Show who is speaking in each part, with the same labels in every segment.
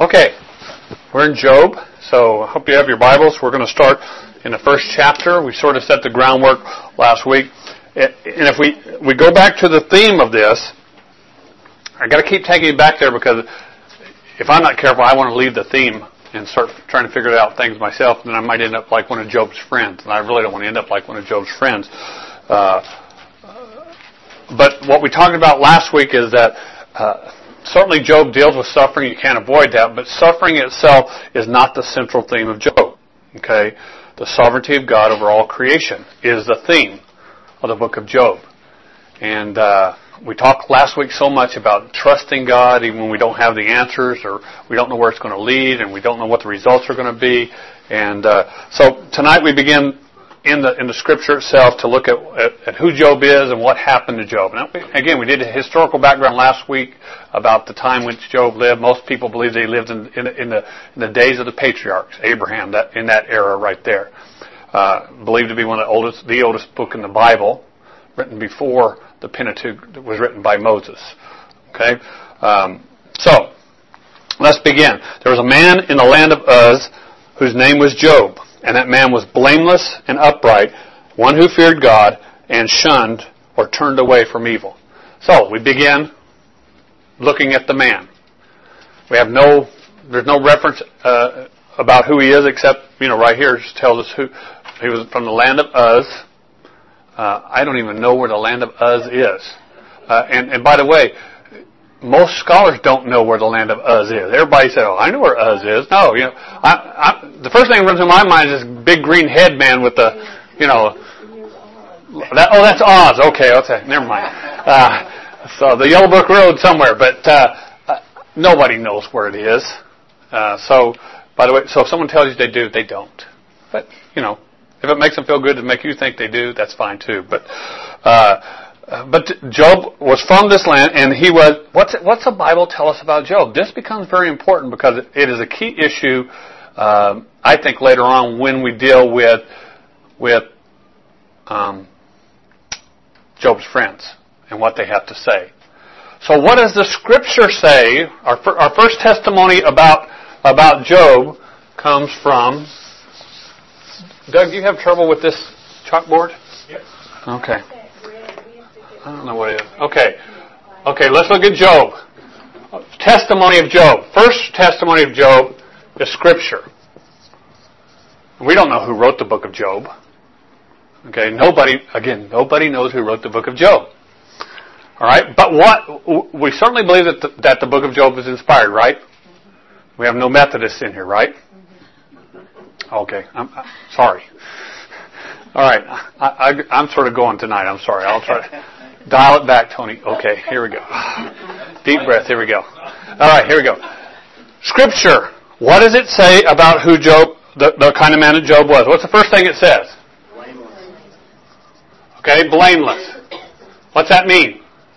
Speaker 1: Okay, we're in Job, so I hope you have your Bibles. We're going to start in the first chapter. We sort of set the groundwork last week. And if we go back to the theme of this, I got to keep taking you back there because if I'm not careful, I want to leave the theme and start trying to figure out things myself, and then I might end up like one of Job's friends, and I really don't want to end up like one of Job's friends. But what we talked about last week is that certainly Job deals with suffering. You can't avoid that, but suffering itself is not the central theme of Job. Okay, the sovereignty of God over all creation is the theme of the book of Job, and we talked last week so much about trusting God even when we don't have the answers or we don't know where it's going to lead and we don't know what the results are going to be. And so tonight we begin in the Scripture itself to look at who Job is and what happened to Job. Now, again, we did a historical background last week about the time when Job lived. Most people believe that he lived in the days of the patriarchs, Abraham, in that era right there. Believed to be one of the oldest book in the Bible, written before the Pentateuch that was written by Moses. Okay? So, let's begin. There was a man in the land of Uz whose name was Job, and that man was blameless and upright, one who feared God and shunned or turned away from evil. So, we begin looking at the man. There's no reference about who he is except, right here it just tells us who he was from the land of Uz. I don't even know where the land of Uz is. And by the way, most scholars don't know where the land of Uz is. Everybody says, "Oh, I know where Uz is." No, the first thing that runs in my mind is this big green head man with the, that's Oz. Okay, never mind. So the Yellow Brick Road somewhere, but nobody knows where it is. So, by the way, so if someone tells you they do, they don't. But if it makes them feel good to make you think they do, that's fine too. But Job was from this land, and he was. What's the Bible tell us about Job? This becomes very important because it is a key issue. I think later on when we deal with Job's friends and what they have to say. So, what does the Scripture say? Our first testimony about Job comes from. Doug, do you have trouble with this chalkboard?
Speaker 2: Yes.
Speaker 1: Okay. I don't know what it is. Okay, let's look at Job. Testimony of Job. First testimony of Job is Scripture. We don't know who wrote the book of Job. Okay, nobody knows who wrote the book of Job. All right, but we certainly believe that the book of Job is inspired, right? We have no Methodists in here, right? Okay, I'm sorry. All right, I'm sort of going tonight. I'm sorry. I'll try to dial it back, Tony. Okay, here we go. Deep breath. Here we go. All right, here we go. Scripture. What does it say about who Job, the kind of man that Job was? What's the first thing it says?
Speaker 2: Blameless.
Speaker 1: Okay, blameless. What's that mean?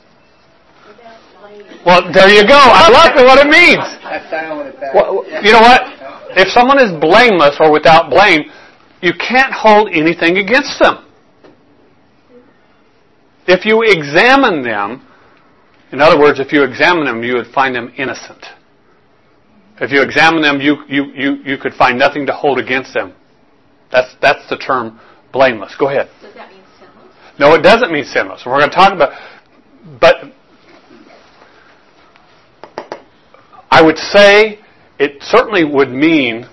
Speaker 1: Well, there you go. I like what it means. Well, you know what? If someone is blameless or without blame, you can't hold anything against them. If you examine them, in other words, if you examine them, you would find them innocent. If you examine them, you could find nothing to hold against them. That's the term blameless. Go ahead.
Speaker 3: Does that mean sinless?
Speaker 1: No, it doesn't mean sinless. We're going to talk about, but I would say it certainly would mean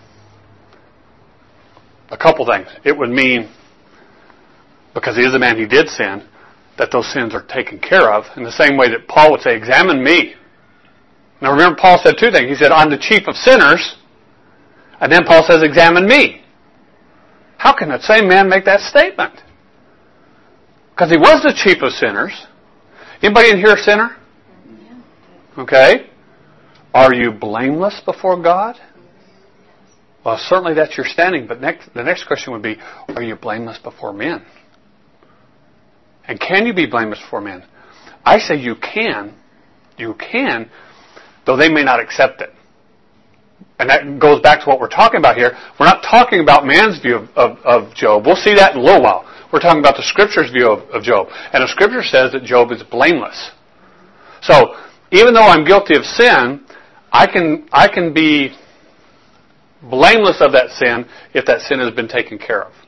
Speaker 1: a couple things. It would mean, because he is a man who did sin, that those sins are taken care of in the same way that Paul would say, examine me. Now remember, Paul said two things. He said, I'm the chief of sinners. And then Paul says, examine me. How can that same man make that statement? Because he was the chief of sinners. Anybody in here a sinner? Okay. Are you blameless before God? Well, certainly that's your standing, but the next question would be, are you blameless before men? And can you be blameless before men? I say you can. You can, though they may not accept it. And that goes back to what we're talking about here. We're not talking about man's view of Job. We'll see that in a little while. We're talking about the Scripture's view of Job. And the Scripture says that Job is blameless. So, even though I'm guilty of sin, I can be blameless of that sin if that sin has been taken care of.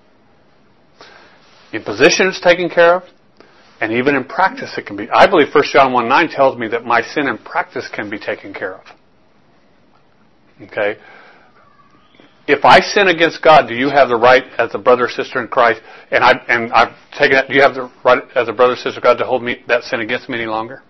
Speaker 1: In position it's taken care of, and even in practice it can be. I believe 1 John 1:9 tells me that my sin in practice can be taken care of. Okay? If I sin against God, do you have the right as a brother or sister in Christ, and I've taken it, do you have the right as a brother or sister of God to hold me that sin against me any longer?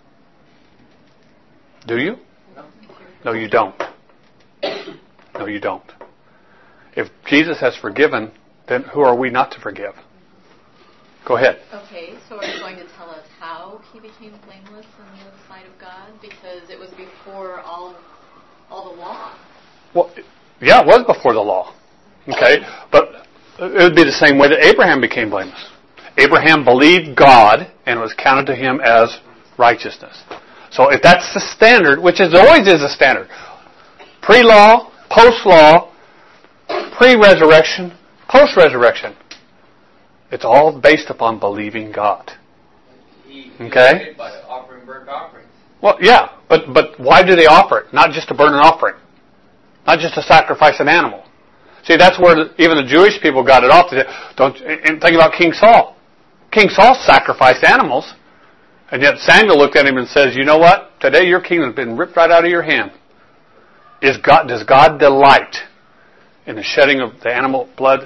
Speaker 1: Do you? No, you don't. No, you don't. If Jesus has forgiven, then who are we not to forgive? Go ahead.
Speaker 2: Okay, so are you going to tell us how he became blameless in the sight of God? Because it was before all the law.
Speaker 1: Well, yeah, it was before the law. Okay, but it would be the same way that Abraham became blameless. Abraham believed God, and it was counted to him as righteousness. So if that's the standard, which always is a standard, pre-law, post-law, pre-resurrection, post-resurrection, it's all based upon believing God. Okay?
Speaker 3: By offering burnt offerings.
Speaker 1: Well, yeah, but why do they offer it? Not just to burn an offering. Not just to sacrifice an animal. See, that's where even the Jewish people got it off. And think about King Saul. King Saul sacrificed animals, and yet Samuel looked at him and says, "You know what? Today your kingdom's been ripped right out of your hand." Does God delight in the shedding of the animal's blood,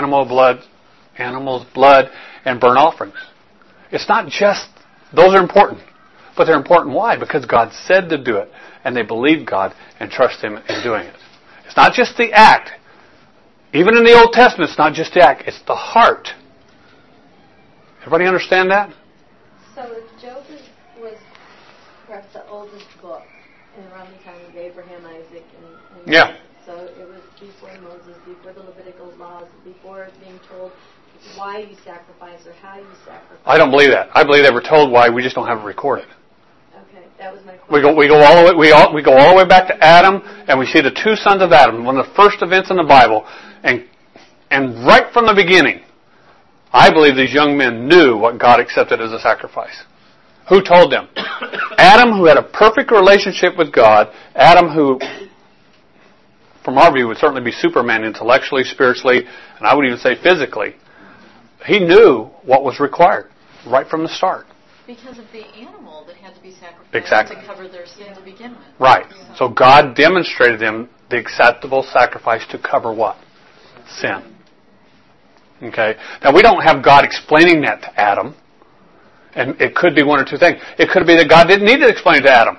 Speaker 1: and burnt offerings? It's not just, those are important, but they're important. Why? Because God said to do it, and they believe God and trust Him in doing it. It's not just the act. Even in the Old Testament, it's not just the act, it's the heart. Everybody understand that?
Speaker 4: So if Job was perhaps the oldest book, and around the time of Abraham, Isaac, and
Speaker 1: Yeah.
Speaker 4: So it was before Moses, before the Levitical laws, before being told why you sacrifice or how you sacrifice.
Speaker 1: I don't believe that. I believe they were told why. We just don't have it recorded.
Speaker 4: Okay, that was my
Speaker 1: We
Speaker 4: question.
Speaker 1: go all the way. We go all the way back to Adam, and we see the two sons of Adam, one of the first events in the Bible, and right from the beginning, I believe these young men knew what God accepted as a sacrifice. Who told them? Adam, who had a perfect relationship with God. Adam, who, from our view, would certainly be Superman intellectually, spiritually, and I would even say physically. He knew what was required right from the start.
Speaker 2: Because of the animal that had to be sacrificed
Speaker 1: Exactly.
Speaker 2: to cover their sin to begin with.
Speaker 1: Right. So God demonstrated them the acceptable sacrifice to cover what? Sin. Okay. Now we don't have God explaining that to Adam. And it could be one or two things. It could be that God didn't need to explain it to Adam.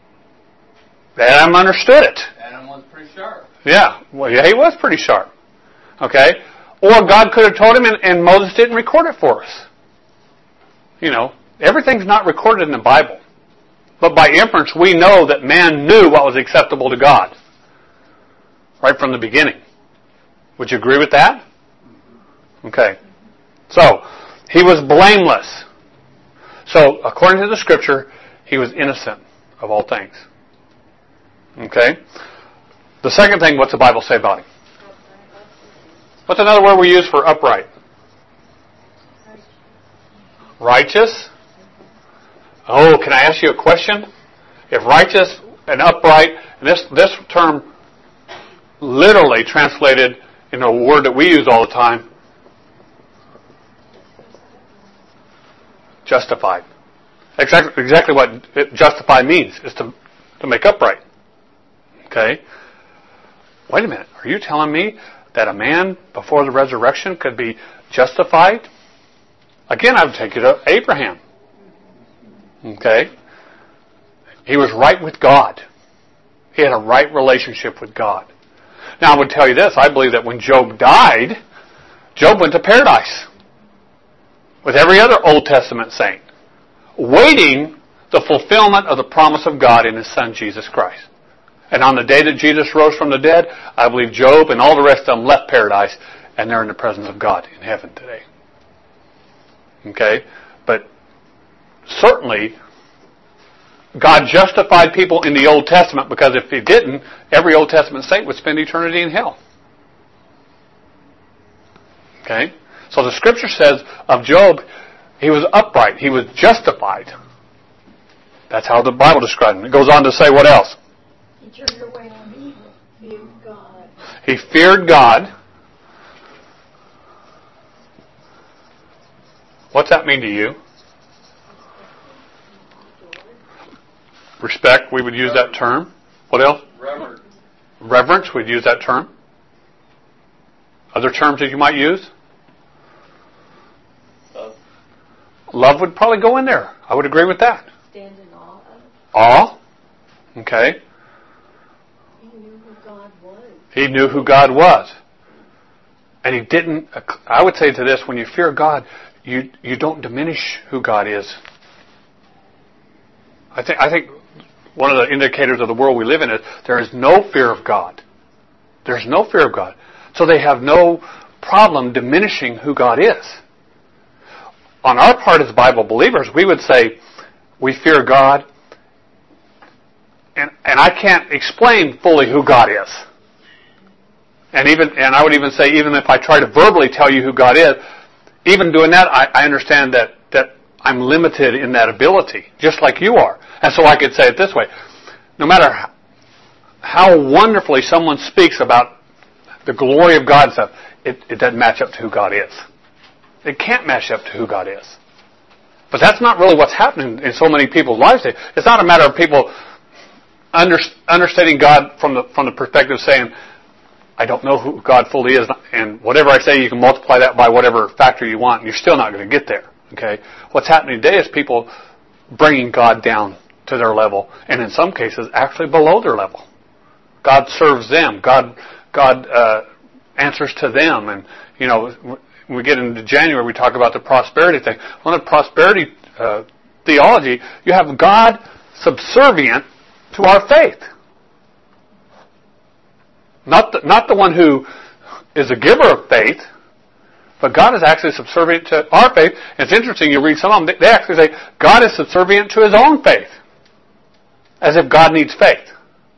Speaker 1: Adam understood it.
Speaker 3: Adam was pretty sharp.
Speaker 1: Yeah. Well, yeah, he was pretty sharp. Okay. Or God could have told him and Moses didn't record it for us. You know, everything's not recorded in the Bible. But by inference, we know that man knew what was acceptable to God. Right from the beginning. Would you agree with that? Okay. So, he was blameless. So, according to the Scripture, he was innocent of all things. Okay? The second thing, what's the Bible say about him? What's another word we use for upright? Righteous? Oh, can I ask you a question? If righteous and upright, and this term literally translated in a word that we use all the time, justified. Exactly what justify means is to make upright. Okay? Wait a minute. Are you telling me that a man before the resurrection could be justified? Again, I would take you to Abraham. Okay? He was right with God. He had a right relationship with God. Now, I would tell you this. I believe that when Job died, Job went to paradise with every other Old Testament saint, waiting the fulfillment of the promise of God in His Son, Jesus Christ. And on the day that Jesus rose from the dead, I believe Job and all the rest of them left paradise, and they're in the presence of God in heaven today. Okay? But certainly, God justified people in the Old Testament, because if He didn't, every Old Testament saint would spend eternity in hell. Okay? So the Scripture says of Job, he was upright. He was justified. That's how the Bible describes him. It goes on to say what else?
Speaker 4: He turned away from evil. Feared God.
Speaker 1: He feared God. What's that mean to you? Respect, we would use that term. What else?
Speaker 3: Reverence.
Speaker 1: Reverence, we'd use that term. Other terms that you might use?
Speaker 3: Love.
Speaker 1: Love would probably go in there. I would agree with that.
Speaker 4: Stand in awe of.
Speaker 1: Awe. Okay.
Speaker 4: He knew who God was.
Speaker 1: He knew who God was. And he didn't, I would say to this, when you fear God, you don't diminish who God is. I think one of the indicators of the world we live in is there is no fear of God. There's no fear of God. So they have no problem diminishing who God is. On our part as Bible believers, we would say we fear God, and I can't explain fully who God is. And I would even say, even if I try to verbally tell you who God is, even doing that, I understand that I'm limited in that ability, just like you are. And so I could say it this way. No matter how wonderfully someone speaks about the glory of God and stuff, it doesn't match up to who God is. It can't match up to who God is. But that's not really what's happening in so many people's lives today. It's not a matter of people understanding God from the perspective of saying, I don't know who God fully is, and whatever I say, you can multiply that by whatever factor you want, and you're still not going to get there. Okay? What's happening today is people bringing God down to their level, and in some cases, actually below their level. God serves them. God answers to them, and when we get into January, we talk about the prosperity thing. On the prosperity theology, you have God subservient to our faith. Not the one who is a giver of faith, but God is actually subservient to our faith. And it's interesting, you read some of them, they actually say God is subservient to His own faith, as if God needs faith.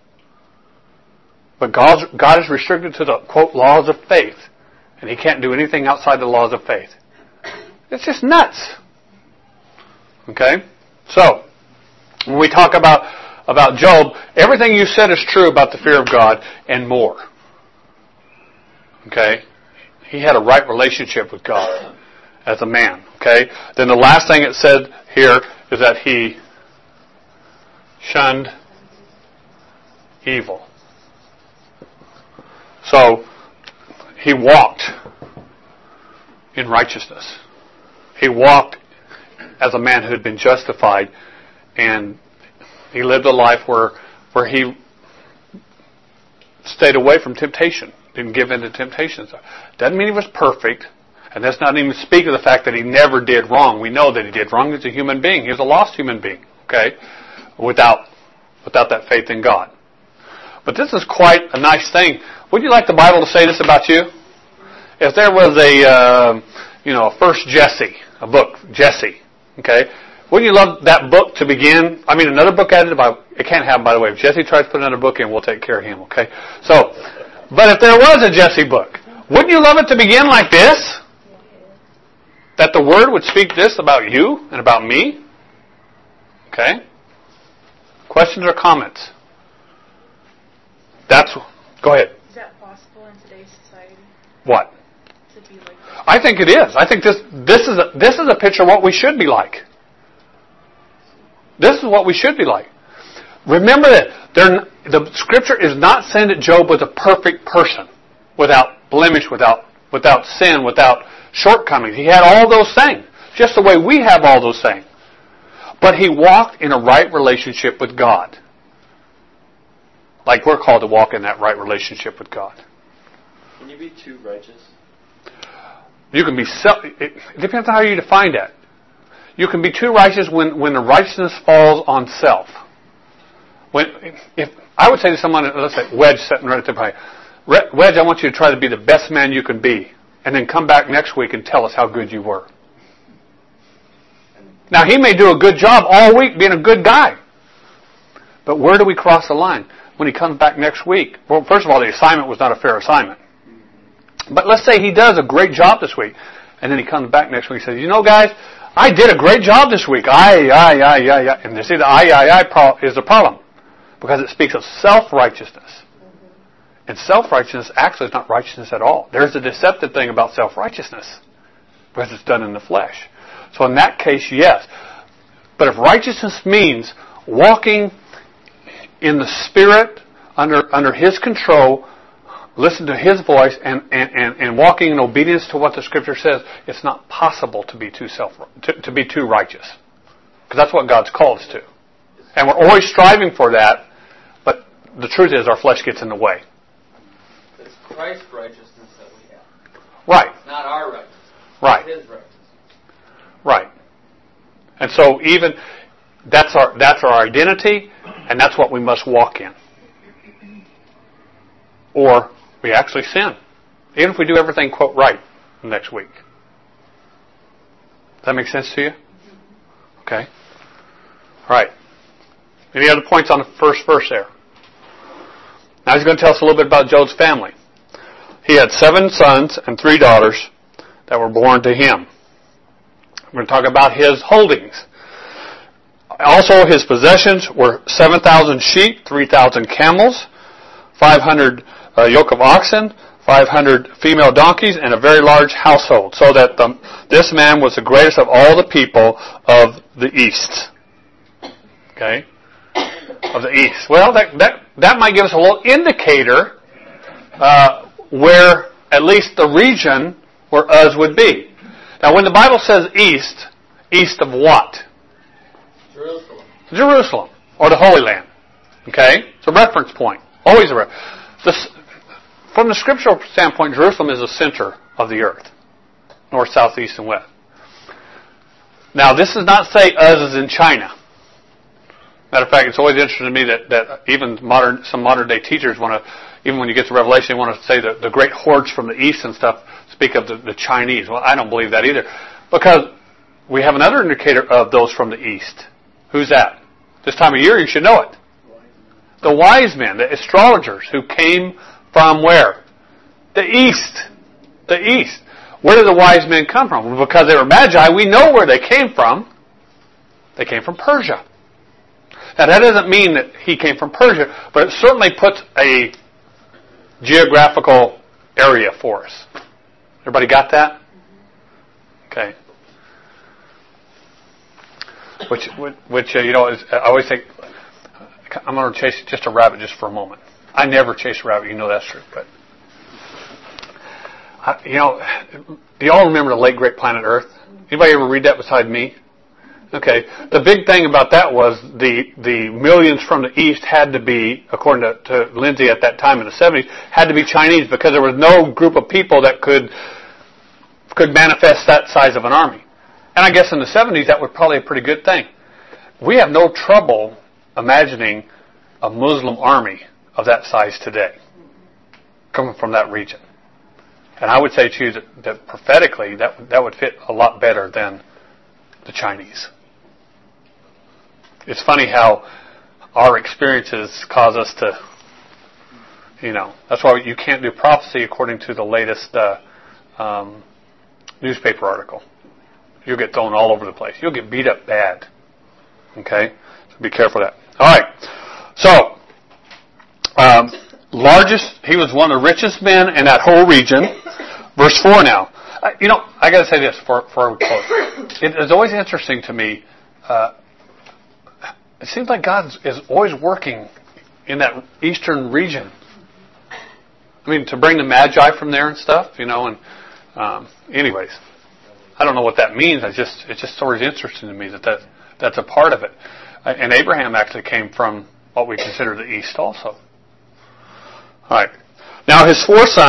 Speaker 1: But God is restricted to the, quote, laws of faith, and He can't do anything outside the laws of faith. It's just nuts. Okay? So, when we talk about Job, everything you said is true about the fear of God and more. Okay? He had a right relationship with God as a man. Okay? Then the last thing it said here is that he shunned evil. So, he walked in righteousness. He walked as a man who had been justified, and he lived a life where he stayed away from temptation, didn't give in to temptations. Doesn't mean he was perfect, and that's not even speak of the fact that he never did wrong. We know that he did wrong. He's a human being. He was a lost human being, okay, without that faith in God. But this is quite a nice thing. Would you like the Bible to say this about you? If there was a First Jesse, a book, Jesse, okay, wouldn't you love that book to begin? I mean, another book added about, it can't happen, by the way. If Jesse tries to put another book in, we'll take care of him, okay? So, but if there was a Jesse book, wouldn't you love it to begin like this? That the Word would speak this about you and about me? Okay? Questions or comments? Go ahead.
Speaker 5: Is that possible in today's society?
Speaker 1: What?
Speaker 5: To be like that?
Speaker 1: I think it is. I think this is a picture of what we should be like. This is what we should be like. Remember that the Scripture is not saying that Job was a perfect person, without blemish, without sin, without shortcomings. He had all those things, just the way we have all those things. But he walked in a right relationship with God. Like we're called to walk in that right relationship with God.
Speaker 3: Can you be too righteous?
Speaker 1: You can be it depends on how you define that. You can be too righteous when the righteousness falls on self. If I would say to someone, let's say Wedge sitting right there behind, Wedge, I want you to try to be the best man you can be, and then come back next week and tell us how good you were. Now he may do a good job all week being a good guy, but where do we cross the line? When he comes back next week. Well, first of all, the assignment was not a fair assignment. But let's say he does a great job this week, and then he comes back next week and says, guys, I did a great job this week. And you see, the I is the problem. because it speaks of self-righteousness. And self-righteousness actually is not righteousness at all. There's a deceptive thing about self-righteousness because it's done in the flesh. So in that case, yes. But if righteousness means walking in the Spirit, under His control, listen to His voice, and walking in obedience to what the Scripture says, it's not possible to be too righteous. Because that's what God's called us to. And we're always striving for that, but the truth is our flesh gets in the way.
Speaker 3: It's Christ's righteousness that we have.
Speaker 1: Right.
Speaker 3: It's not our righteousness.
Speaker 1: Right.
Speaker 3: It's His righteousness.
Speaker 1: Right. And so even that's our identity, and that's what we must walk in. Or we actually sin. Even if we do everything, quote, right next week. Does that make sense to you? Okay. All right. Any other points on the first verse there? Now he's going to tell us a little bit about Job's family. He had 7 sons and 3 daughters that were born to him. We're going to talk about his holdings. Also, his possessions were 7,000 sheep, 3,000 camels, 500 yoke of oxen, 500 female donkeys, and a very large household, so that this man was the greatest of all the people of the East. Okay? Of the East. Well, that might give us a little indicator where at least the region where Uz would be. Now, when the Bible says east of what?
Speaker 3: Jerusalem.
Speaker 1: Jerusalem, or the Holy Land. Okay? It's a reference point. Always a reference. From the scriptural standpoint, Jerusalem is the center of the earth. North, south, east, and west. Now, this does not say Uz is in China. Matter of fact, it's always interesting to me that even some modern day teachers want to, even when you get to Revelation, they want to say that the great hordes from the east and stuff speak of the Chinese. Well, I don't believe that either. Because we have another indicator of those from the east. Who's that? This time of year, you should know it. The wise men, the astrologers who came from where? The east. The east. Where did the wise men come from? Because they were magi, we know where they came from. They came from Persia. Now that doesn't mean that he came from Persia, but it certainly puts a geographical area for us. Everybody got that? Okay. Which I always think, I'm going to chase just a rabbit just for a moment. I never chase a rabbit, you know that's true. But do y'all remember the late great planet Earth? Anybody ever read that beside me? Okay. The big thing about that was the millions from the east had to be, according to Lindsay at that time in the 70s, had to be Chinese because there was no group of people that could manifest that size of an army. And I guess in the 70s that was probably a pretty good thing. We have no trouble imagining a Muslim army of that size today coming from that region. And I would say to you that prophetically that would fit a lot better than the Chinese. It's funny how our experiences cause us to, that's why you can't do prophecy according to the latest newspaper article. You'll get thrown all over the place. You'll get beat up bad. Okay? So be careful of that. All right. So, he was one of the richest men in that whole region. Verse 4 now. I got to say this before we close. It is always interesting to me. It seems like God is always working in that eastern region. I mean, to bring the Magi from there and stuff, and anyways. I don't know what that means. It's just always interesting to me that's a part of it. And Abraham actually came from what we consider the east also. All right. Now his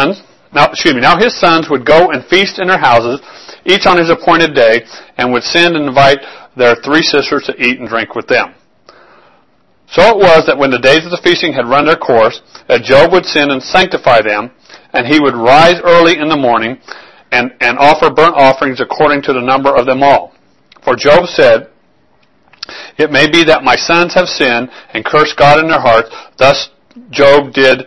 Speaker 1: sons would go and feast in their houses, each on his appointed day, and would send and invite their 3 sisters to eat and drink with them. So it was that when the days of the feasting had run their course, that Job would send and sanctify them, and he would rise early in the morning and offer burnt offerings according to the number of them all. For Job said, "It may be that my sons have sinned and cursed God in their hearts. Thus Job did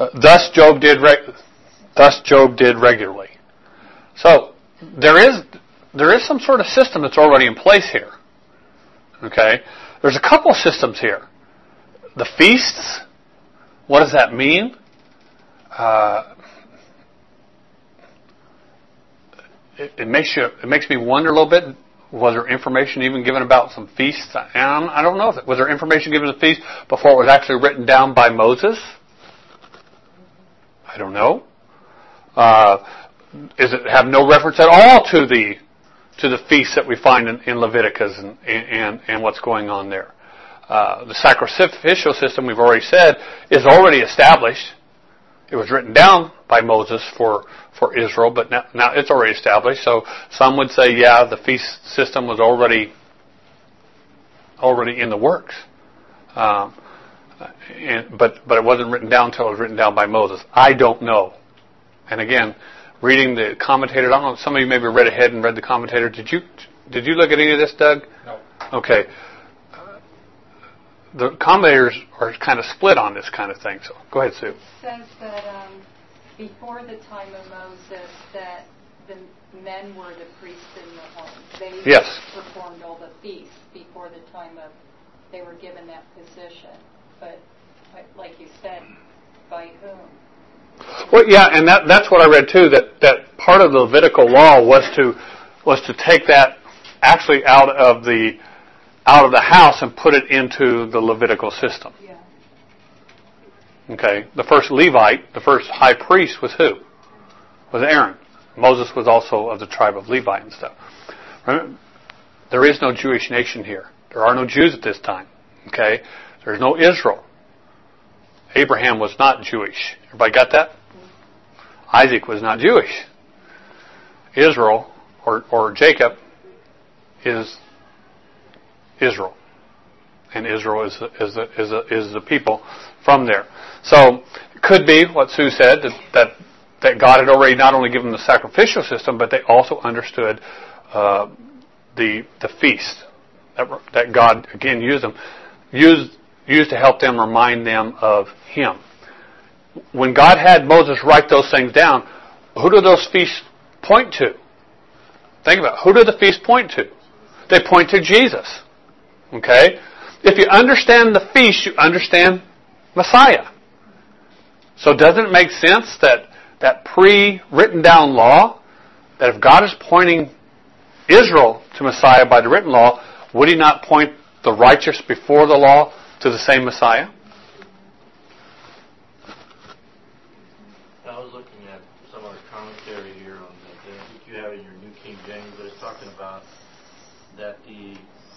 Speaker 1: regularly." So there is some sort of system that's already in place here. Okay, there's a couple of systems here. the feasts, what does that mean? It makes me wonder a little bit. Was there information even given about some feasts? And I don't know. Was there information given of the feast before it was actually written down by Moses? I don't know. Is it have no reference at all to the feasts that we find in Leviticus and what's going on there? The sacrificial system, we've already said, is already established. It was written down by Moses for Israel, but now it's already established. So some would say, yeah, the feast system was already in the works. But it wasn't written down until it was written down by Moses. I don't know. And again, reading the commentators, I don't know, some of you maybe read ahead and read the commentator. Did you look at any of this, Doug?
Speaker 6: No.
Speaker 1: Okay. The commentators are kind of split on this kind of thing. So go ahead, Sue.
Speaker 7: It says that before the time of Moses, that the men were the priests in the home. They
Speaker 1: Yes.
Speaker 7: performed all the feasts before the time of they were given that position. But like you said, by whom?
Speaker 1: Well, yeah, and that's what I read too. That part of the Levitical law was to take that actually out of the house and put it into the Levitical system.
Speaker 7: Yeah.
Speaker 1: Okay, the first Levite, the first high priest was who? Was Aaron. Moses was also of the tribe of Levi and stuff. Remember, there is no Jewish nation here. There are no Jews at this time. Okay, there's no Israel. Abraham was not Jewish. Everybody got that? Isaac was not Jewish. Israel or Jacob is Israel, and Israel is the people from there. So it could be what Sue said that God had already not only given them the sacrificial system, but they also understood the feast that God again used to help them, remind them of Him. When God had Moses write those things down, who do those feasts point to? Think about it. Who do the feasts point to? They point to Jesus. Okay? If you understand the feast, you understand Messiah. So doesn't it make sense that pre-written down law, that if God is pointing Israel to Messiah by the written law, would He not point the righteous before the law to the same Messiah?
Speaker 6: I was looking at some of the commentary here on that. I think you have in your New King James, but it's talking about that the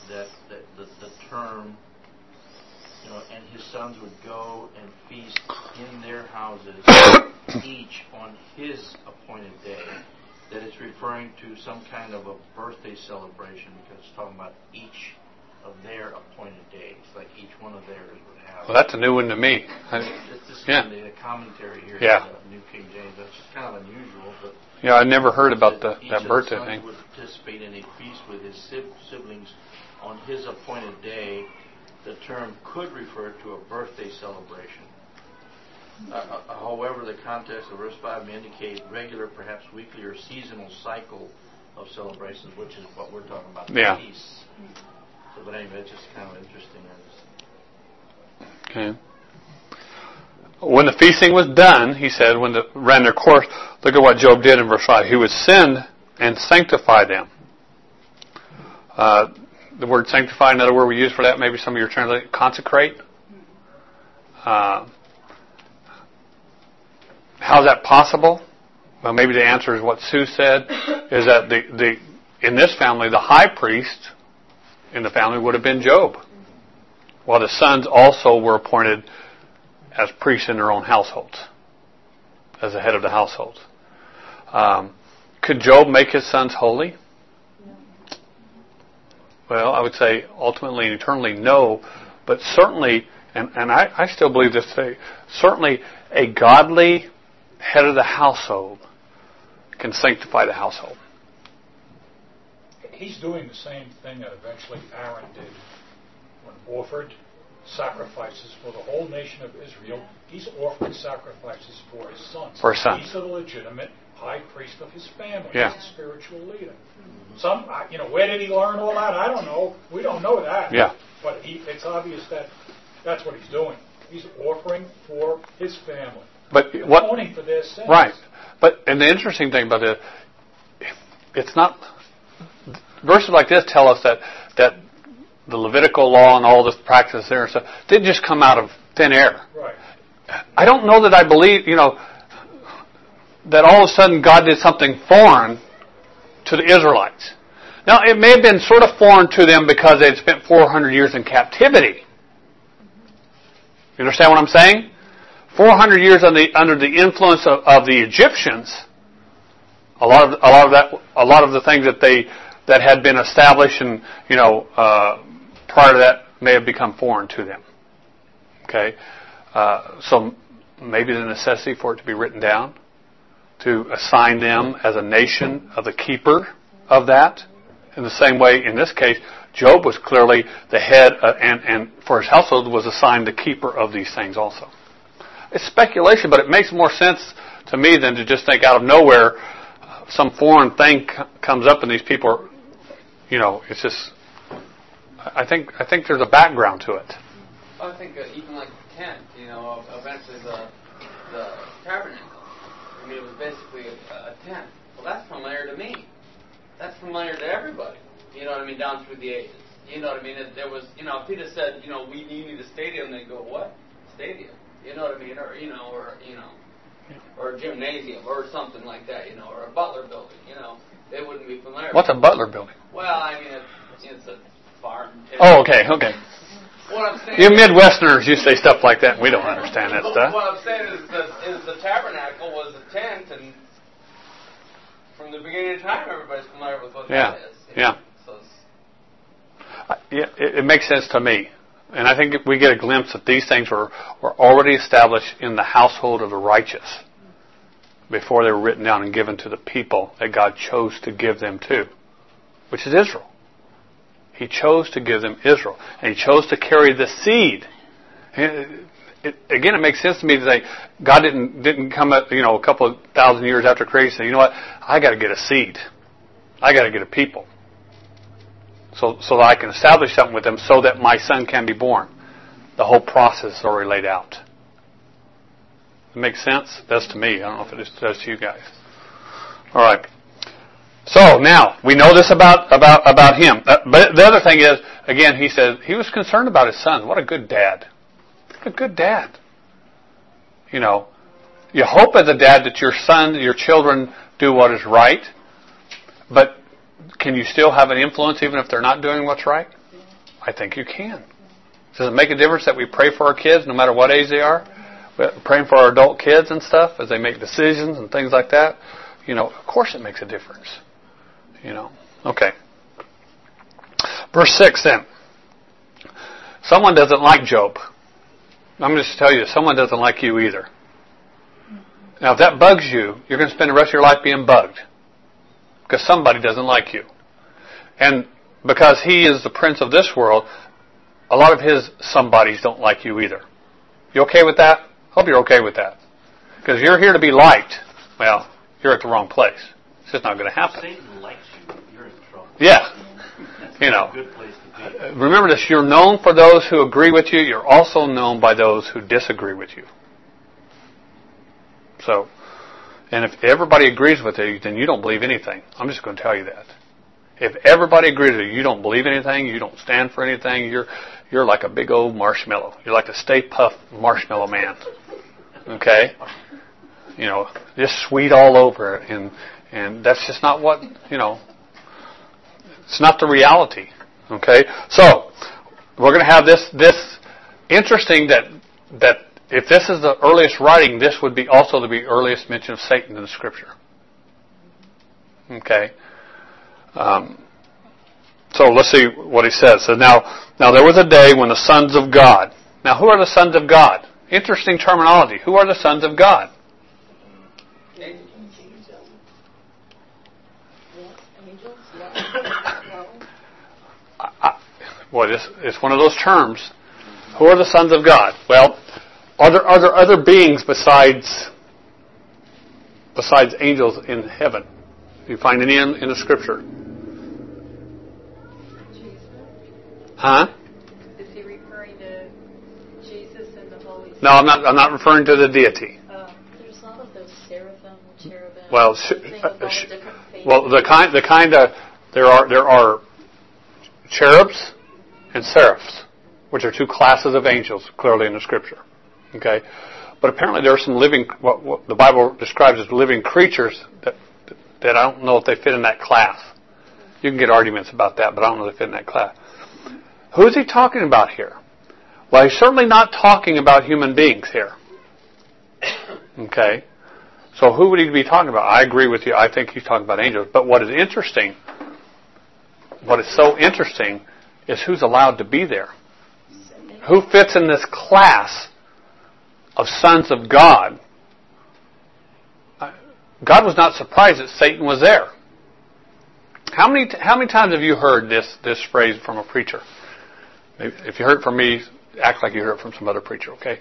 Speaker 6: term, and his sons would go and feast in their houses, each on his appointed day. That it's referring to some kind of a birthday celebration, because it's talking about each of their appointed days, like each one of theirs would have.
Speaker 1: Well, that's a new one to me.
Speaker 6: It's just the commentary here.
Speaker 1: Yeah.
Speaker 6: In the New King James. That's just kind of unusual, but
Speaker 1: Yeah, I never heard about that birthday
Speaker 6: Each of the
Speaker 1: thing.
Speaker 6: sons would participate in a feast with his siblings on his appointed day. The term could refer to a birthday celebration. However, the context of verse 5 may indicate regular, perhaps weekly or seasonal cycle of celebrations, which is what we're talking about,
Speaker 1: Yeah.
Speaker 6: the feasts. So, but anyway, it's just kind of interesting.
Speaker 1: Okay. When the feasting was done, he said, when they ran their course, look at what Job did in verse 5. He would send and sanctify them. The word sanctify, another word we use for that, maybe some of your translate, consecrate. How's that possible? Well, maybe the answer is what Sue said, is that in this family, the high priest in the family would have been Job. While the sons also were appointed as priests in their own households, as the head of the households. Could Job make his sons holy? Well, I would say ultimately and eternally no, but certainly, and I still believe this today, certainly a godly head of the household can sanctify the household.
Speaker 8: He's doing the same thing that eventually Aaron did when offered sacrifices for the whole nation of Israel. He's offering sacrifices for his sons.
Speaker 1: For his sons.
Speaker 8: He's the legitimate high priest of his family.
Speaker 1: Yeah.
Speaker 8: He's a spiritual leader. Where did he learn all that? I don't know. We don't know that.
Speaker 1: Yeah.
Speaker 8: But it's obvious that That's what he's doing. He's offering for his family.
Speaker 1: But what?
Speaker 8: Atoning for their sins.
Speaker 1: Right. And the interesting thing about it, it's not. Verses like this tell us that the Levitical law and all this practice there and stuff didn't just come out of thin air.
Speaker 8: Right.
Speaker 1: I don't know that I believe, that all of a sudden God did something foreign to the Israelites. Now, it may have been sort of foreign to them because they'd spent 400 years in captivity. You understand what I'm saying? 400 years under the influence of the Egyptians. A lot of the things that had been established and prior to that may have become foreign to them. Okay, so maybe the necessity for it to be written down, to assign them as a nation of the keeper of that. In the same way, in this case, Job was clearly the head, and for his household was assigned the keeper of these things also. It's speculation, but it makes more sense to me than to just think out of nowhere some foreign thing comes up and these people are, it's just. I think there's a background to it.
Speaker 3: I think even like the tent, eventually the tabernacle. I mean, it was basically a tent. Well, that's familiar to me. That's familiar to everybody. You know what I mean? Down through the ages. You know what I mean? There was, if Peter said, we need a stadium, they go, what? Stadium? You know what I mean? Or a gymnasium or something like that, or a Butler building, they wouldn't be familiar.
Speaker 1: What's a Butler building?
Speaker 3: Well, I mean, it's a farm.
Speaker 1: Oh, okay.
Speaker 3: What I'm saying
Speaker 1: You Midwesterners, you say stuff like that, and we don't understand that stuff.
Speaker 3: What I'm saying is the tabernacle was a tent, and from the beginning of time, everybody's familiar with what that is.
Speaker 1: Yeah. So it makes sense to me. And I think we get a glimpse that these things were already established in the household of the righteous before they were written down and given to the people that God chose to give them to, which is Israel. He chose to give them Israel. And He chose to carry the seed. It makes sense to me to say God didn't come up, a couple of thousand years after creation and say, you know what, I got to get a seed. I got to get a people. So that I can establish something with them so that my son can be born. The whole process is already laid out. It makes sense? That's to me. I don't know if it does to you guys. All right. So now we know this about him. But the other thing is, again, he says he was concerned about his son. What a good dad! What a good dad. You hope as a dad that your children do what is right, but can you still have an influence even if they're not doing what's right? I think you can. Does it make a difference that we pray for our kids no matter what age they are? We're praying for our adult kids and stuff as they make decisions and things like that. Of course it makes a difference. Okay. Verse 6 then. Someone doesn't like Job. I'm going to tell you, someone doesn't like you either. Now if that bugs you, you're going to spend the rest of your life being bugged. Because somebody doesn't like you. And because he is the prince of this world, a lot of his somebodies don't like you either. You okay with that? Hope you're okay with that. Because you're here to be liked. Well, you're at the wrong place. It's just not going to happen.
Speaker 6: Satan likes you. You're in trouble.
Speaker 1: Yeah.
Speaker 6: That's a good place to be.
Speaker 1: Remember this, you're known for those who agree with you. You're also known by those who disagree with you. So, and if everybody agrees with you, then you don't believe anything. I'm just going to tell you that. If everybody agrees with you, you don't believe anything, you don't stand for anything, you're like a big old marshmallow. You're like the Stay Puft Marshmallow Man. Okay? Just sweet all over it. And that's just not what, it's not the reality. Okay? So, we're going to have this interesting that if this is the earliest writing, this would be also the earliest mention of Satan in the Scripture. Okay? So let's see what he says. So now there was a day when the sons of God. Now who are the sons of God? Interesting terminology. Who are the sons of God? Well, it's one of those terms. Who are the sons of God? Well, are there other beings besides angels in heaven? Do you find any in the Scripture?
Speaker 7: Jesus.
Speaker 1: Huh?
Speaker 7: Is he referring to
Speaker 2: always.
Speaker 1: No, I'm not referring to the deity.
Speaker 2: There's a lot of those seraphim, cherubim.
Speaker 1: Well,
Speaker 2: things with all the different faces.
Speaker 1: well, the kind of there are cherubs and seraphs, which are two classes of angels, clearly in the Scripture. Okay, but apparently there are some living, what the Bible describes as living creatures that I don't know if they fit in that class. You can get arguments about that, but I don't know if they fit in that class. Who is he talking about here? Well, he's certainly not talking about human beings here. Okay? So who would he be talking about? I agree with you. I think he's talking about angels. But what is so interesting is who's allowed to be there. Who fits in this class of sons of God? God was not surprised that Satan was there. How many times have you heard this phrase from a preacher? If you heard it from me, act like you heard it from some other preacher, okay?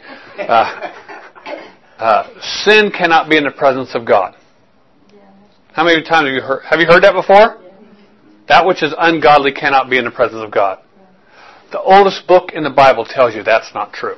Speaker 1: Sin cannot be in the presence of God. How many times have you heard that before? That which is ungodly cannot be in the presence of God. The oldest book in the Bible tells you that's not true.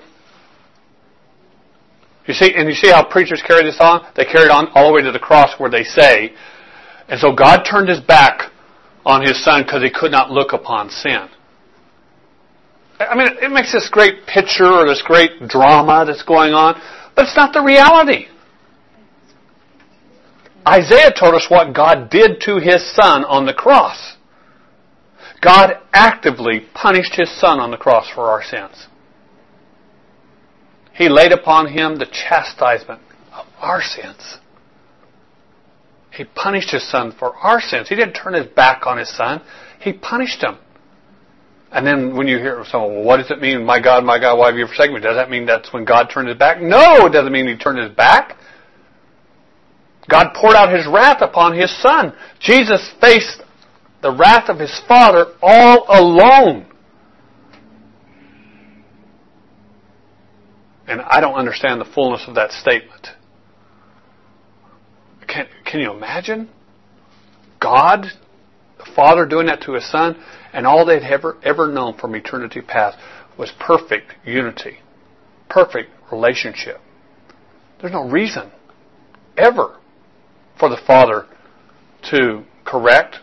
Speaker 1: You see how preachers carry this on? They carry it on all the way to the cross where they say, and so God turned His back on His Son because He could not look upon sin. I mean, it makes this great picture or this great drama that's going on, but it's not the reality. Isaiah told us what God did to His Son on the cross. God actively punished His Son on the cross for our sins. He laid upon Him the chastisement of our sins. He punished His Son for our sins. He didn't turn His back on His Son. He punished Him. And then when you hear someone, well, what does it mean, my God, why have you forsaken me? Does that mean that's when God turned His back? No, it doesn't mean He turned His back. God poured out His wrath upon His Son. Jesus faced the wrath of His Father all alone. And I don't understand the fullness of that statement. Can you imagine? God, the Father, doing that to His Son, and all they'd ever known from eternity past was perfect unity, perfect relationship. There's no reason ever for the Father to correct,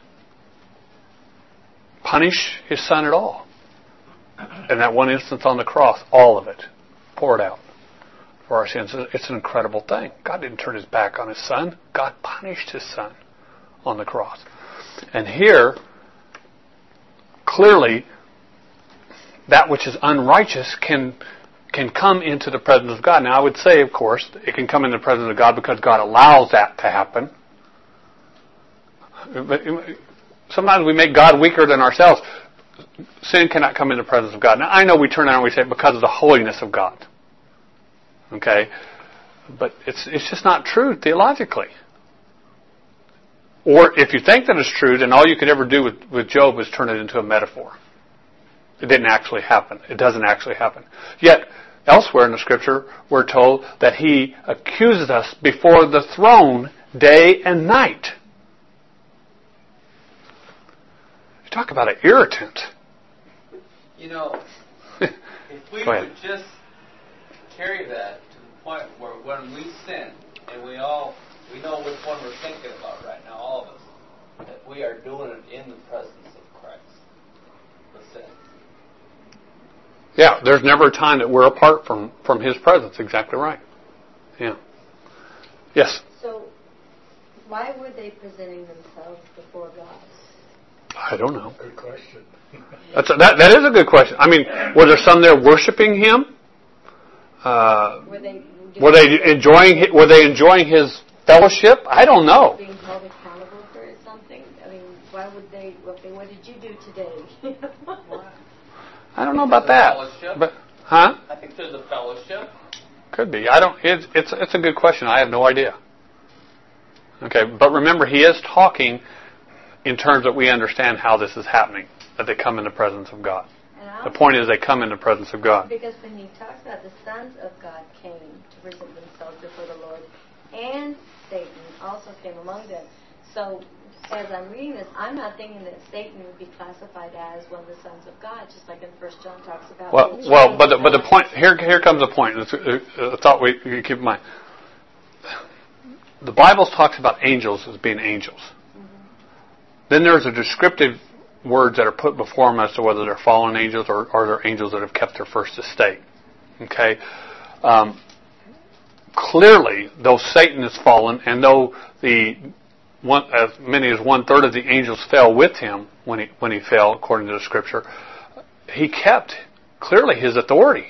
Speaker 1: punish His Son at all. In that one instance on the cross, all of it poured out for our sins. It's an incredible thing. God didn't turn His back on His Son. God punished His Son on the cross. And here, clearly, that which is unrighteous can come into the presence of God. Now, I would say, of course, it can come into the presence of God because God allows that to happen. But sometimes we make God weaker than ourselves. Sin cannot come into the presence of God. Now, I know we turn around and we say because of the holiness of God. Okay? But it's just not true theologically. Or if you think that it's true, then all you could ever do with Job is turn it into a metaphor. It didn't actually happen. It doesn't actually happen. Yet, elsewhere in the Scripture, we're told that He accuses us before the throne day and night. You talk about an irritant.
Speaker 3: You know, if we would just carry that to the point where when we sin, and we know which one we're thinking about right now, all of us, that we are doing it in the presence of Christ, the sin.
Speaker 1: Yeah, there's never a time that we're apart from His presence. Exactly right. Yeah. Yes?
Speaker 4: So, why were they presenting themselves before God?
Speaker 1: I don't know.
Speaker 8: Good question.
Speaker 1: That is a good question. I mean, were there some there worshiping Him? Were they enjoying His fellowship? I don't know.
Speaker 4: Being held accountable for something? I mean, why would they? Okay, what did you do today?
Speaker 1: I don't know about that. But, huh?
Speaker 3: I think there's a fellowship.
Speaker 1: Could be. I don't. It's a good question. I have no idea. Okay, but remember, He is talking in terms that we understand how this is happening, that they come in the presence of God. The point is they come in the presence of God.
Speaker 4: Because when He talks about the sons of God came to present themselves before the Lord, and Satan also came among them. So as I'm reading this, I'm not thinking that Satan would be classified as one of the sons of God, just like in 1 John talks about.
Speaker 1: But the point here comes a point. It's a thought we keep in mind. The Bible talks about angels as being angels. Mm-hmm. Then there's a descriptive words that are put before them as to whether they're fallen angels or they're angels that have kept their first estate. Okay. Clearly, though Satan is fallen, and though as many as 1/3 of the angels fell with him when he fell, according to the Scripture, he kept clearly his authority.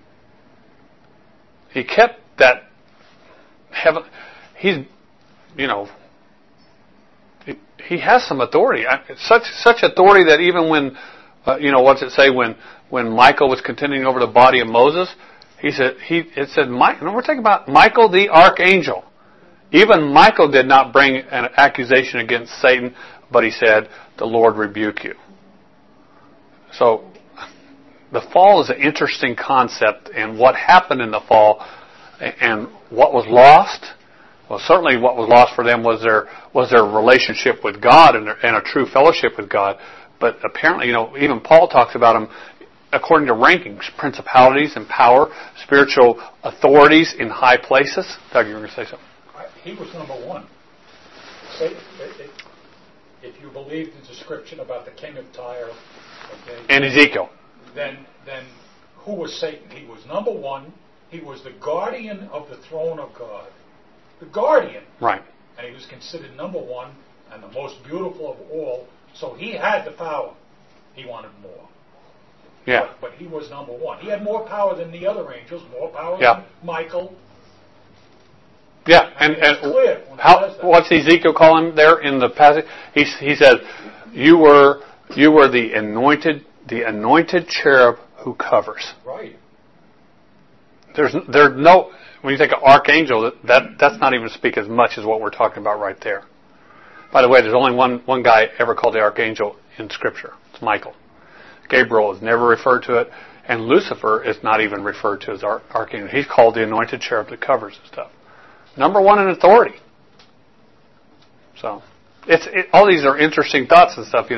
Speaker 1: He kept that heaven. He has some authority. Such authority that even when what's it say when Michael was contending over the body of Moses, it said we're talking about Michael the archangel. Even Michael did not bring an accusation against Satan, but he said, "The Lord rebuke you." So, the fall is an interesting concept, and what happened in the fall, and what was lost. Well, certainly, what was lost for them was their relationship with God and a true fellowship with God. But apparently, even Paul talks about them according to rankings: principalities and power, spiritual authorities in high places. Doug, you were going to say something.
Speaker 8: He was number one. If you believe the description about the king of Tyre,
Speaker 1: and Ezekiel,
Speaker 8: then who was Satan? He was number one. He was the guardian of the throne of God. The guardian.
Speaker 1: Right.
Speaker 8: And he was considered number one and the most beautiful of all. So he had the power. He wanted more.
Speaker 1: Yeah.
Speaker 8: But he was number one. He had more power than the other angels, more power than Michael.
Speaker 1: Yeah, and what's Ezekiel calling there in the passage? He says, "You were the anointed cherub who covers."
Speaker 8: Right.
Speaker 1: There's no, when you think of archangel, that's not even speak as much as what we're talking about right there. By the way, there's only one guy ever called the archangel in Scripture. It's Michael. Gabriel is never referred to it, and Lucifer is not even referred to as archangel. He's called the anointed cherub that covers and stuff. Number one in authority. So, all these are interesting thoughts and stuff.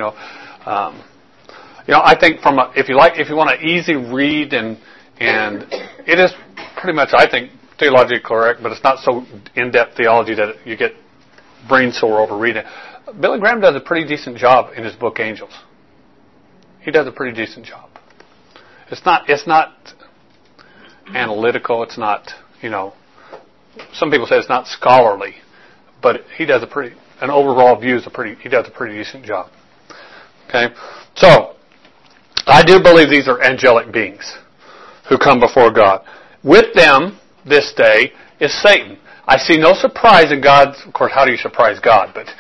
Speaker 1: I think if you want an easy read and it is pretty much, I think, theologically correct, but it's not so in-depth theology that you get brain sore over reading it. Billy Graham does a pretty decent job in his book Angels. He does a pretty decent job. It's not analytical. It's not Some people say it's not scholarly, but he does an overall view he does a pretty decent job. Okay? So, I do believe these are angelic beings who come before God. With them, this day, is Satan. I see no surprise in God. Of course, how do you surprise God? But,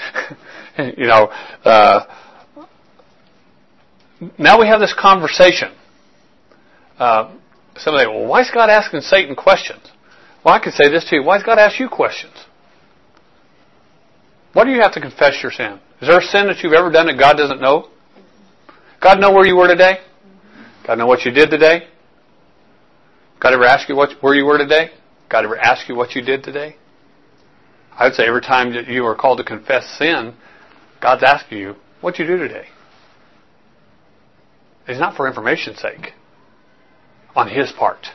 Speaker 1: now we have this conversation. Somebody, well, why is God asking Satan questions? Well, I can say this to you. Why does God ask you questions? Why do you have to confess your sin? Is there a sin that you've ever done that God doesn't know? God know where you were today? God know what you did today? God ever ask you where you were today? God ever ask you what you did today? I would say every time that you are called to confess sin, God's asking you, what'd you do today? It's not for information's sake on His part.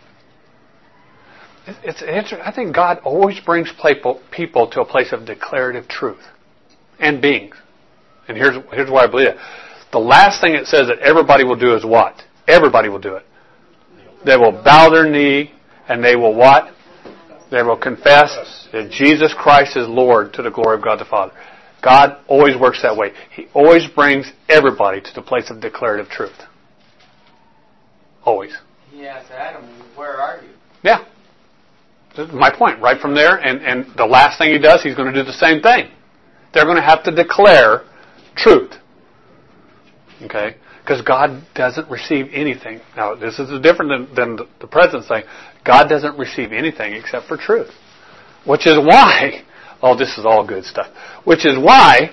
Speaker 1: I think God always brings people to a place of declarative truth and beings. And here's why I believe it. The last thing it says that everybody will do is what? Everybody will do it. They will bow their knee and they will what? They will confess that Jesus Christ is Lord to the glory of God the Father. God always works that way. He always brings everybody to the place of declarative truth. Always.
Speaker 3: He asked Adam, where are you?
Speaker 1: Yeah. This is my point. Right from there, and the last thing He does, He's going to do the same thing. They're going to have to declare truth. Okay? Because God doesn't receive anything. Now, this is different than the present saying. God doesn't receive anything except for truth. Which is why, this is all good stuff. Which is why,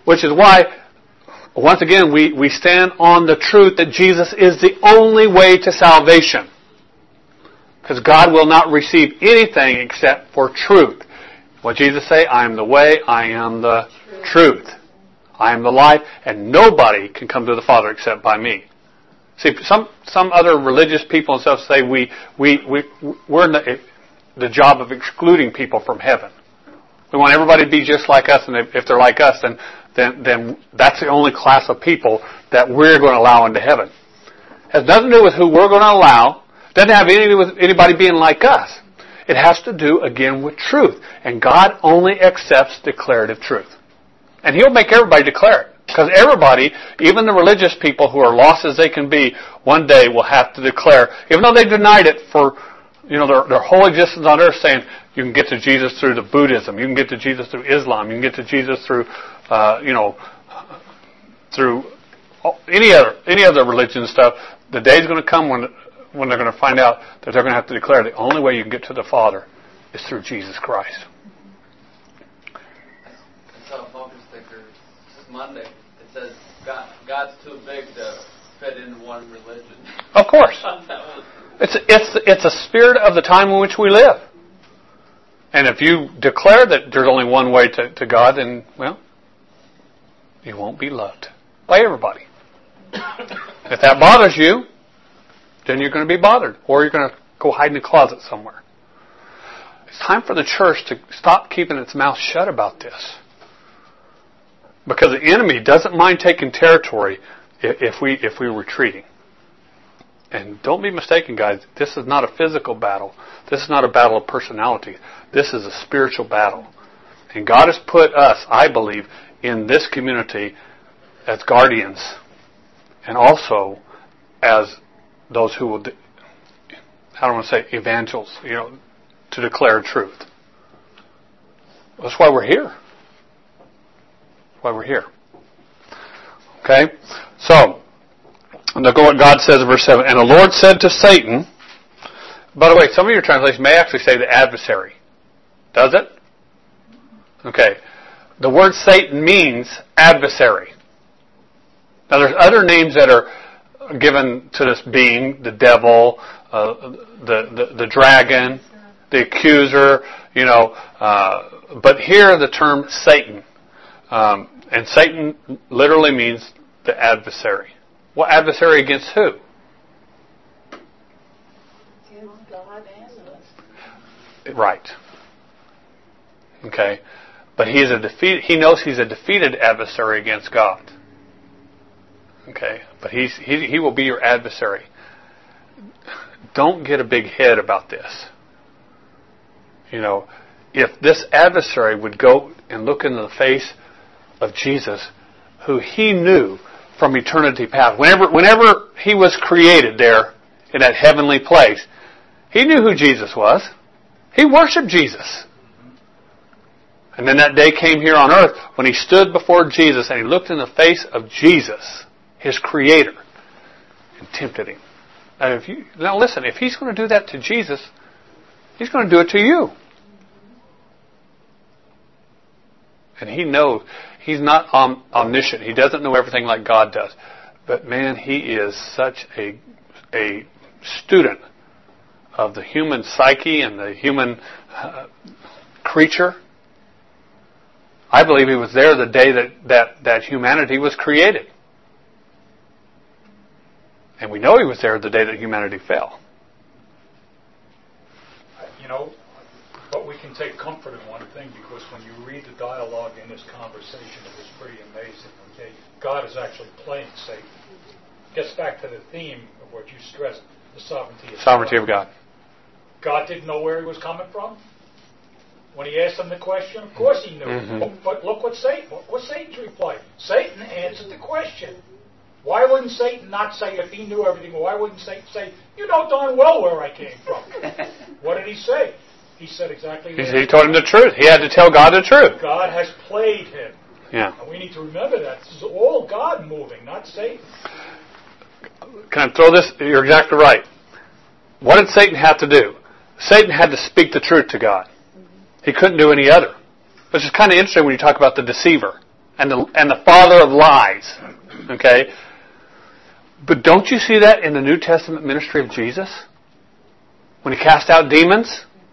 Speaker 1: once again, we stand on the truth that Jesus is the only way to salvation. Because God will not receive anything except for truth. What Jesus say? I am the way, I am the truth. I am the life, and nobody can come to the Father except by me. See, some other religious people and stuff say we're in the job of excluding people from heaven. We want everybody to be just like us, and if they're like us, then that's the only class of people that we're going to allow into heaven. It has nothing to do with who we're going to allow. It doesn't have anything to do with anybody being like us. It has to do, again, with truth. And God only accepts declarative truth. And He'll make everybody declare it. Because everybody, even the religious people who are lost as they can be, one day will have to declare, even though they denied it for their whole existence on earth, saying you can get to Jesus through the Buddhism, you can get to Jesus through Islam, you can get to Jesus through through any other religion and stuff. The day's going to come when they're going to find out that they're going to have to declare the only way you can get to the Father is through Jesus Christ.
Speaker 3: I saw a bumper sticker this Monday. It says, God's too big to fit into one religion.
Speaker 1: Of course. It's a spirit of the time in which we live. And if you declare that there's only one way to God, then, well, you won't be loved by everybody. If that bothers you, then you're going to be bothered. Or you're going to go hide in a closet somewhere. It's time for the church to stop keeping its mouth shut about this. Because the enemy doesn't mind taking territory if we're retreating. And don't be mistaken, guys. This is not a physical battle. This is not a battle of personality. This is a spiritual battle. And God has put us, I believe, in this community as guardians. And also as those who will, I don't want to say evangels, to declare truth. That's why we're here. That's why we're here. Okay? So, look at what God says in verse 7. And the Lord said to Satan, by the way, some of your translations may actually say the adversary. Does it? Okay. The word Satan means adversary. Now there's other names that are given to this being, the devil, the dragon, the accuser, but here the term Satan. And Satan literally means the adversary. Well, adversary against who?
Speaker 4: Against God and us.
Speaker 1: Right. Okay. But he knows he's a defeated adversary against God. Okay. But he will be your adversary. Don't get a big head about this. If this adversary would go and look into the face of Jesus, who he knew from eternity past, whenever he was created there in that heavenly place, he knew who Jesus was. He worshipped Jesus. And then that day came here on earth when he stood before Jesus and he looked in the face of Jesus, his creator, and tempted him. Now listen, if he's going to do that to Jesus, he's going to do it to you. And he knows he's not omniscient. He doesn't know everything like God does. But man, he is such a student of the human psyche and the human creature. I believe he was there the day that humanity was created. And we know he was there the day that humanity fell.
Speaker 8: But we can take comfort in one thing, because when you read the dialogue in this conversation, it was pretty amazing. Okay, God is actually playing Satan. Gets back to the theme of what you stressed, the sovereignty of God. God didn't know where he was coming from. When he asked him the question, of course he knew. Mm-hmm. But look what Satan's reply. Satan answered the question. Why wouldn't Satan not say, if he knew everything, why wouldn't Satan say, you know darn well where I came from? What did he say? He said exactly what
Speaker 1: he told him the truth. He had to tell God the truth.
Speaker 8: God has played him.
Speaker 1: Yeah.
Speaker 8: And we need to remember that. This is all God moving, not Satan.
Speaker 1: Can I throw this? You're exactly right. What did Satan have to do? Satan had to speak the truth to God. He couldn't do any other. Which is kind of interesting when you talk about the deceiver and the father of lies. Okay? But don't you see that in the New Testament ministry of Jesus? When he cast out demons?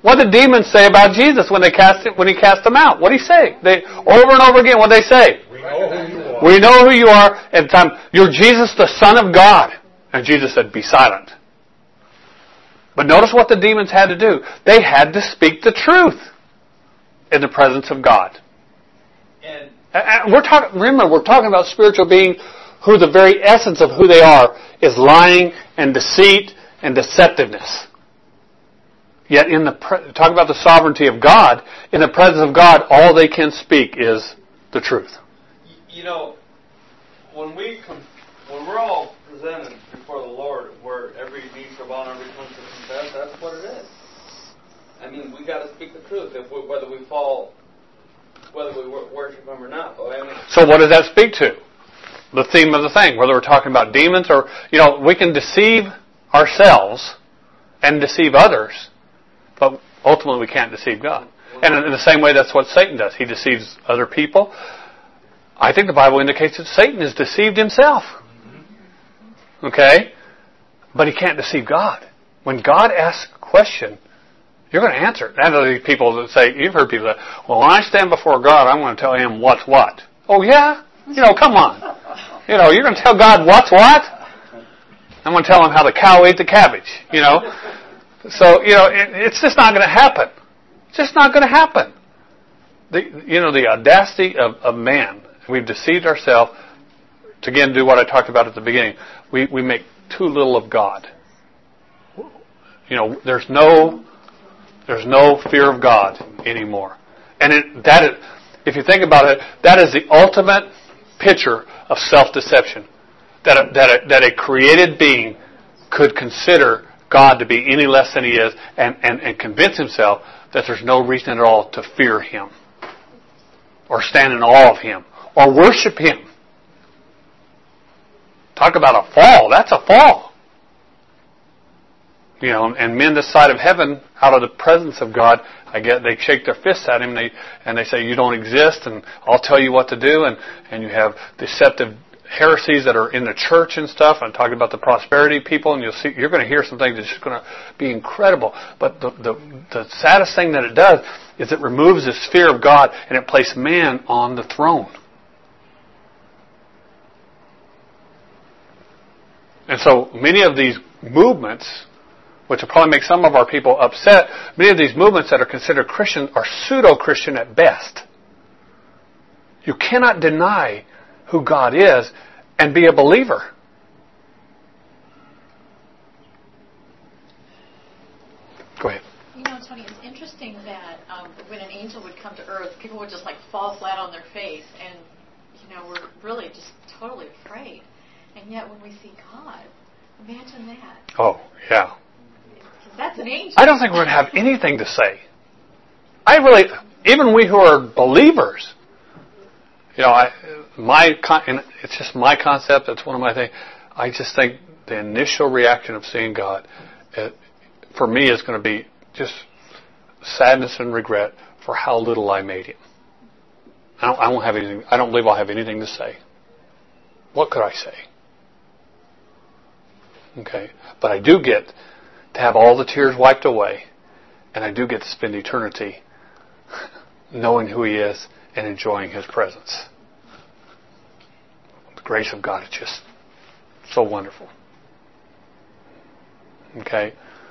Speaker 1: What did demons say about Jesus when he cast them out? What did he say? They over and over again. What did they say?
Speaker 8: We know who you are.
Speaker 1: We know who you are. At the time, you're Jesus, the Son of God. And Jesus said, "Be silent." But notice what the demons had to do. They had to speak the truth in the presence of God. And we're talking about spiritual beings who the very essence of who they are is lying and deceit and deceptiveness. Yet talk about the sovereignty of God, in the presence of God, all they can speak is the truth.
Speaker 3: You know, when we're all presented before the Lord, where every knee shall bow and every tongue shall confess, that's what it is. I mean, we got to speak the truth, whether we worship Him or not.
Speaker 1: So what does that speak to? The theme of the thing, whether we're talking about demons or, we can deceive ourselves and deceive others, but ultimately we can't deceive God. And in the same way, that's what Satan does. He deceives other people. I think the Bible indicates that Satan has deceived himself. Okay? But he can't deceive God. When God asks a question, you're going to answer it. And these people that say, you've heard people say, well, when I stand before God, I'm going to tell Him what's what. Oh, yeah? Come on. You're going to tell God what's what? I'm going to tell Him how the cow ate the cabbage, So, it's just not going to happen. It's just not going to happen. The audacity of man. We've deceived ourselves to, again, do what I talked about at the beginning. We make too little of God. There's no fear of God anymore. And if you think about it, that is the ultimate picture of self-deception. That a created being could consider God to be any less than He is and convince himself that there's no reason at all to fear Him or stand in awe of Him or worship Him. Talk about a fall. That's a fall. And men this side of heaven, out of the presence of God, they shake their fists at Him and they say, "You don't exist, and I'll tell you what to do." And you have deceptive heresies that are in the church and stuff. I'm talking about the prosperity people, and you're going to hear some things that's just going to be incredible. But the saddest thing that it does is it removes this fear of God and it places man on the throne. And so many of these movements, which will probably make some of our people upset, many of these movements that are considered Christian are pseudo-Christian at best. You cannot deny who God is and be a believer. Go ahead.
Speaker 2: Tony, it's interesting that when an angel would come to earth, people would just fall flat on their face and, we're really just totally afraid. And yet when we see God, imagine that.
Speaker 1: Oh, yeah.
Speaker 2: That's an angel.
Speaker 1: I don't think we're going to have anything to say. Even we who are believers, it's just my concept, that's one of my things. I just think the initial reaction of seeing God, for me, is going to be just sadness and regret for how little I made Him. I won't have anything. I don't believe I'll have anything to say. What could I say? Okay, but I do get to have all the tears wiped away, and I do get to spend eternity knowing who He is and enjoying His presence. The grace of God is just so wonderful. Okay.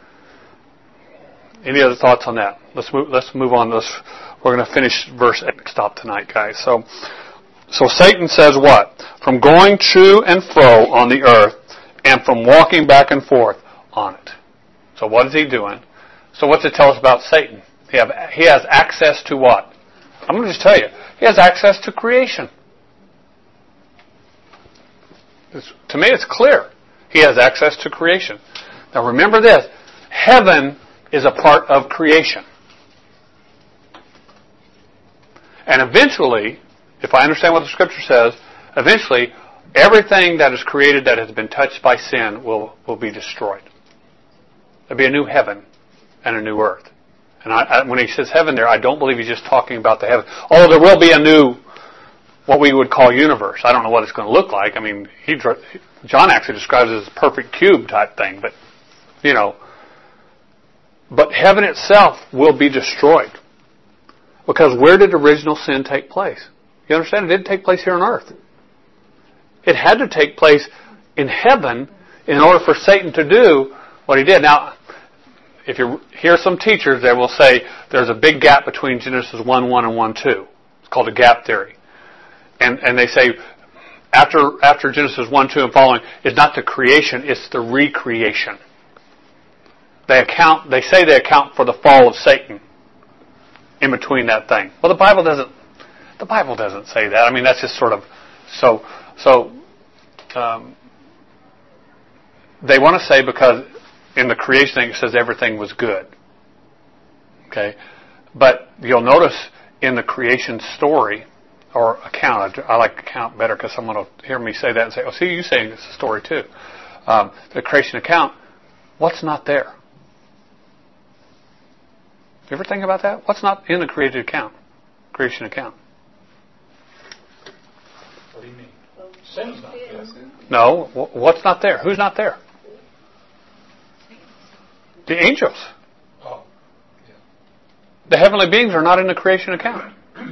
Speaker 1: Any other thoughts on that? Let's move on. We're going to finish verse 8. Stop tonight, guys. So Satan says what? From going to and fro on the earth, and from walking back and forth on it. So what is he doing? So what's it tell us about Satan? He has access to what? I'm going to just tell you. He has access to creation. To me, it's clear. He has access to creation. Now remember this. Heaven is a part of creation. And eventually, if I understand what the Scripture says, eventually everything that is created that has been touched by sin will be destroyed. There'll be a new heaven and a new earth. And when he says heaven there, I don't believe he's just talking about the heaven. Although there will be a new, what we would call universe. I don't know what it's going to look like. I mean, John actually describes it as a perfect cube type thing. But, But heaven itself will be destroyed. Because where did original sin take place? You understand? It didn't take place here on earth. It had to take place in heaven in order for Satan to do what he did. Now, if you hear some teachers, they will say there's a big gap between Genesis 1:1 and 1:2. It's called a gap theory. And they say after Genesis 1:2 and following is not the creation, it's the recreation. They say they account for the fall of Satan in between that thing. Well, the Bible doesn't say that. I mean, that's just sort of they want to say because in the creation thing it says everything was good. Okay? But you'll notice in the creation story or account, I like account better because someone will hear me say that and say, oh, see, you're saying it's a story too. The creation account, what's not there? You ever think about that? What's not in the creation account?
Speaker 8: What do you mean? Sin's not there.
Speaker 1: No. What's not there? Who's not there? The angels.
Speaker 8: Oh, yeah.
Speaker 1: The heavenly beings are not in the creation account.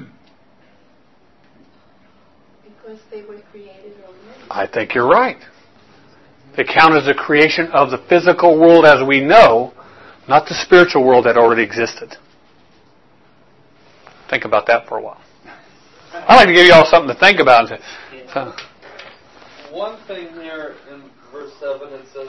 Speaker 4: Because they were created already.
Speaker 1: I think you're right. They count as the creation of the physical world as we know, not the spiritual world that already existed. Think about that for a while. I'd like to give you all something to think about.
Speaker 3: One thing here in verse 7, it says,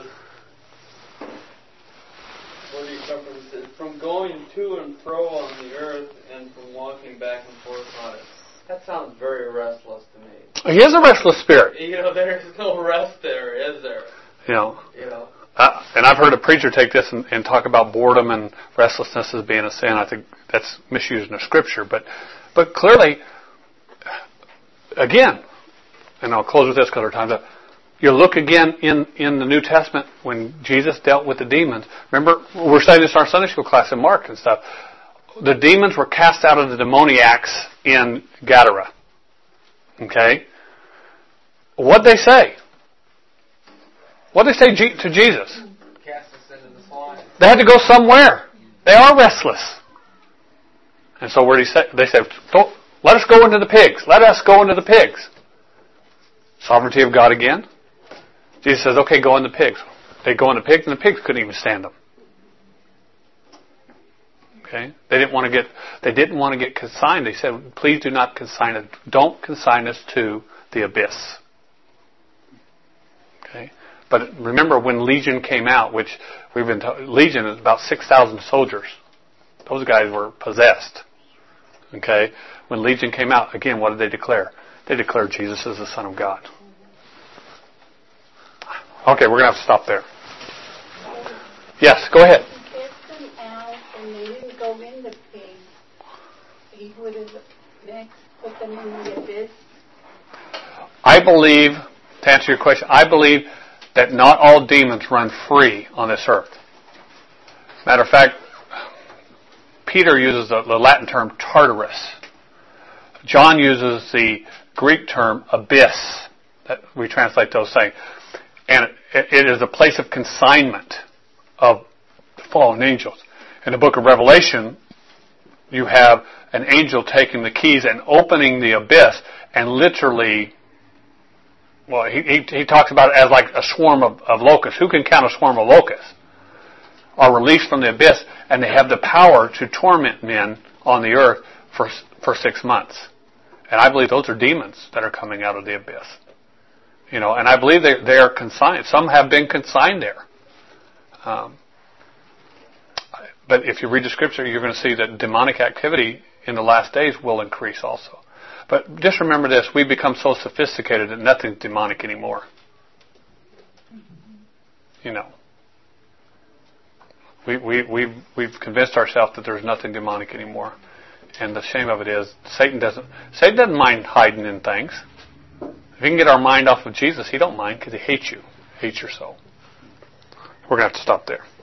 Speaker 3: where do you come from? It says, from going to and fro on the earth and from walking back and forth on it. That sounds very restless to me.
Speaker 1: He is a restless spirit.
Speaker 3: There's no rest there, is there?
Speaker 1: And I've heard a preacher take this and talk about boredom and restlessness as being a sin. I think that's misused in the Scripture. But clearly, again, and I'll close with this because our time's up. You look again in the New Testament when Jesus dealt with the demons. Remember, we're studying this in our Sunday school class in Mark and stuff. The demons were cast out of the demoniacs in Gadara. Okay? What'd they say? What did they say to Jesus?
Speaker 3: Cast us into the swine.
Speaker 1: They had to go somewhere. They are restless. And so where they said, let us go into the pigs. Let us go into the pigs. Sovereignty of God again. Jesus says, okay, go in the pigs. They go in the pigs, and the pigs couldn't even stand them. Okay? They didn't want to get consigned. They said, please do not consign us. Don't consign us to the abyss. Okay? But remember when Legion came out, which we've been Legion is about 6,000 soldiers. Those guys were possessed. Okay? When Legion came out, again, what did they declare? They declared Jesus as the Son of God. Okay, we're going to have to stop there. Yes, go ahead.
Speaker 4: He cast them out and they didn't go in the pig. He would have next put them in the abyss.
Speaker 1: I believe, to answer your question, I believe that not all demons run free on this earth. Matter of fact, Peter uses the Latin term Tartarus. John uses the Greek term abyss. That we translate those things. And it is a place of consignment of fallen angels. In the book of Revelation, you have an angel taking the keys and opening the abyss and literally, well, he talks about it as like a swarm of locusts. Who can count a swarm of locusts? Are released from the abyss, and they have the power to torment men on the earth for 6 months. And I believe those are demons that are coming out of the abyss. And I believe they are consigned. Some have been consigned there. But if you read the Scripture, you're going to see that demonic activity in the last days will increase also. But just remember this, we've become so sophisticated that nothing's demonic anymore. We've convinced ourselves that there's nothing demonic anymore. And the shame of it is, Satan doesn't mind hiding in things. If he can get our mind off of Jesus, he don't mind because he hates you. He hates your soul. We're going to have to stop there.